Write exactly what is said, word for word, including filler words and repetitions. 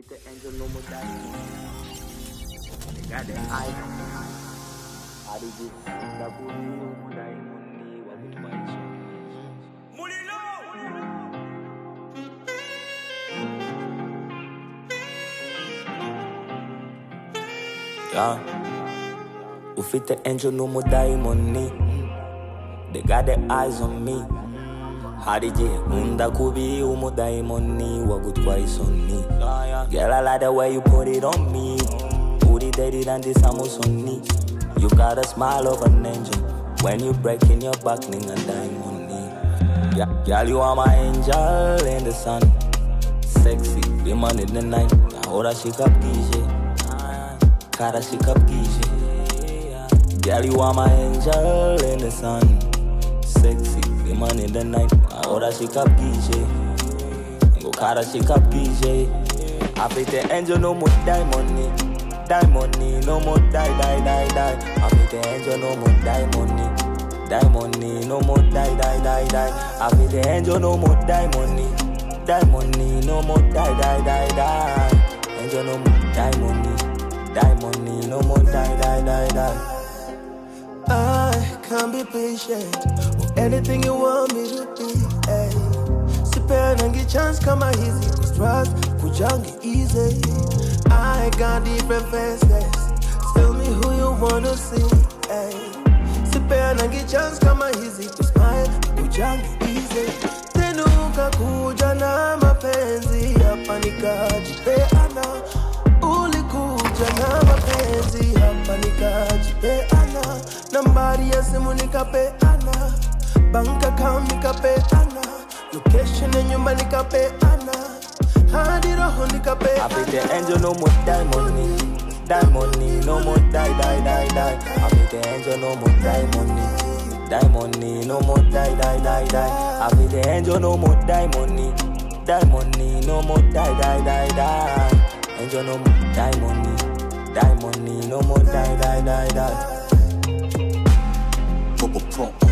fit the angel no more die. They got the eyes on me. I did it. The booty no die money. What would buy so? Yeah. Who fit the angel no more die money. They got their eyes on me. Hadije, unda kubi umu die money. What good twice on me. Girl, I like the way you put it on me. Put it dated and this amos on me. You got a smile of an angel. When you break in your back, nigga die money. Yeah, girl, you are my angel in the sun. Sexy, be man in the night. Ahora she up D J. Cara she up D J. Girl, you are my angel in the sun. Sexy, be man in the night. Ahora she up D J. Go cara she up D J. I fit the angel no more die money. Die money, no more die, die, die, die. I fit the angel no more die money. Die money, no more die, die, die, die. I fit the angel no more die money. Die money, no more die, die, die, die. Angel no more die money. Die money, no more die, die, die, die. I can't be patient with anything you want me to be. Ay. Sipe nangi chance kama hizi kustrust kujangi easy. I got different faces. Tell me who you wanna see. Ay. Sipe nangi chance kama hizi kusmile kujangi easy. Tenuka kuja na mapenzi hapa nikajipeana. Ulikuja na mapenzi hapa nikajipeana. Nambari ya simu nikapeana. Bank account nikapeana. Location ya nyumba nikapeana. Hadi roho nikapeana. I fit the angel no more die money. Die money, no more die, die, die, die. I fit the angel no more die money. Die money, no more die, die, die, die. I fit the angel no more die money. Die money, no more die, die, die, die. Angel no more die money. Die money, no more die, die, die, die. Purple Pro.